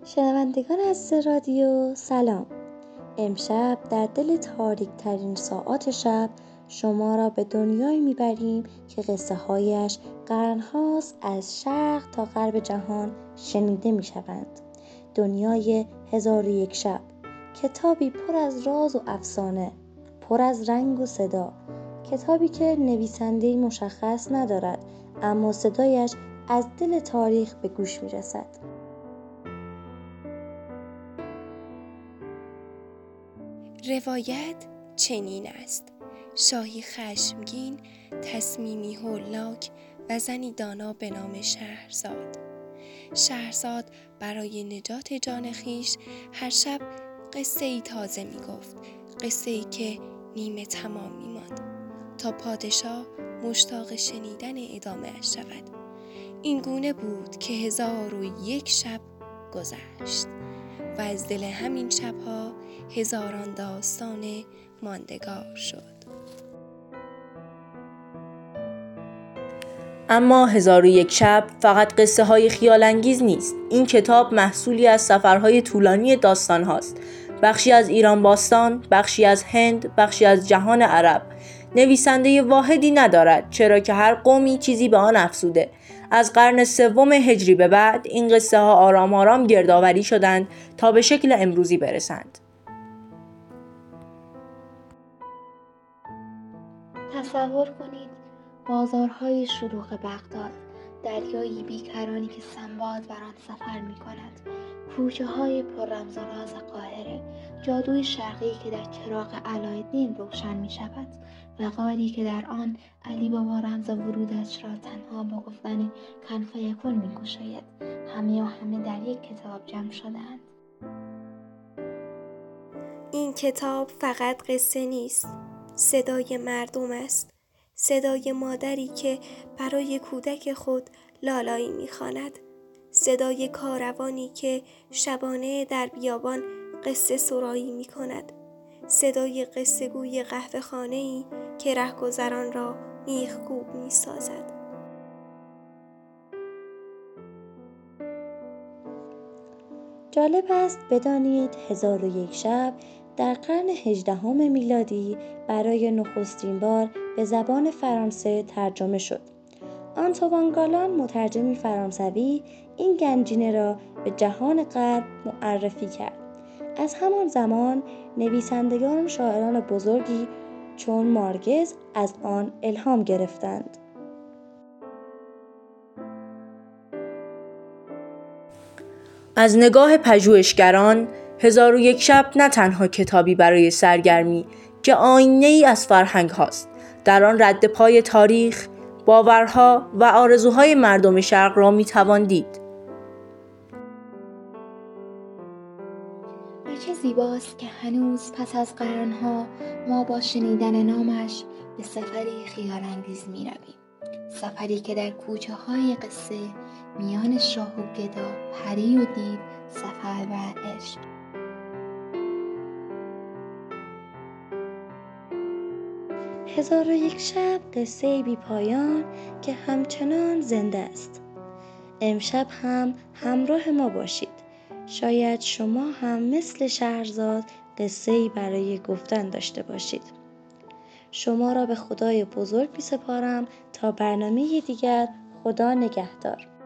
شنوندگان عزیز رادیو سلام. امشب در دل تاریک ترین ساعات شب شما را به دنیایی میبریم که قصه هایش قرنهاست از شرق تا غرب جهان شنیده میشوند. دنیای 1001 شب، کتابی پر از راز و افسانه، پر از رنگ و صدا، کتابی که نویسنده‌ای مشخص ندارد اما صدایش از دل تاریخ به گوش میرسد. روایت چنین است: شاهی خشمگین، تصمیمی هولاک و زنی دانا به نام شهرزاد برای نجات جان خویش هر شب قصه ای تازه می گفت، قصه ای که نیمه تمام می ماند تا پادشاه مشتاق شنیدن ادامه اش شود. این گونه بود که 1001 شب گذشت و از دل همین شبها هزاران داستان ماندگار شد. اما 1001 شب فقط قصه های خیال انگیز نیست. این کتاب محصولی از سفرهای طولانی داستان هاست. بخشی از ایران باستان، بخشی از هند، بخشی از جهان عرب. نویسنده واحدی ندارد، چرا که هر قومی چیزی به آن افزوده. از قرن 3 هجری به بعد این قصه ها آرام آرام گردآوری شدند تا به شکل امروزی برسند. تصور کنید بازارهای شلوغ بغداد، دریایی بیکرانی که سنباد بر آن سفر می کند، کوچه های پر رمز و راز قاهره، جادوی شرقی که در چراغ علایالدین روشن می شود و غاری که در آن علی بابا رمز ورودش را تنها با گفتن کن فیکون می گشاید. همه در یک کتاب جمع شده‌اند. این کتاب فقط قصه نیست، صدای مردم است. صدای مادری که برای کودک خود لالایی می‌خواند، صدای کاروانی که شبانه در بیابان قصه سرایی می‌کند، صدای قصه گوی قهوه‌خانه‌ای که رهگذران را میخکوب می‌سازد. جالب است بدانید 1001 شب در قرن 18 میلادی برای نخستین بار به زبان فرانسه ترجمه شد. آنتوان گالان، مترجمی فرانسوی، این گنجینه را به جهان غرب معرفی کرد. از همان زمان نویسندگان و شاعران بزرگی چون مارکز از آن الهام گرفتند. از نگاه پژوهشگران 1001 شب نه تنها کتابی برای سرگرمی که آینه‌ای از فرهنگ هاست. در آن رد پای تاریخ، باورها و آرزوهای مردم شرق را میتوان دید. و چه زیباست که هنوز پس از قرنها ما با شنیدن نامش به سفری خیال‌انگیز می‌رویم. سفری که در کوچه های قصه، میان شاه و گدا، پری و دیو، سفر و عشق. 1001 شب قصه بی پایان که همچنان زنده است. امشب هم همراه ما باشید. شاید شما هم مثل شهرزاد قصه‌ای برای گفتن داشته باشید. شما را به خدای بزرگ می سپارم تا برنامه دیگر. خدا نگهدار.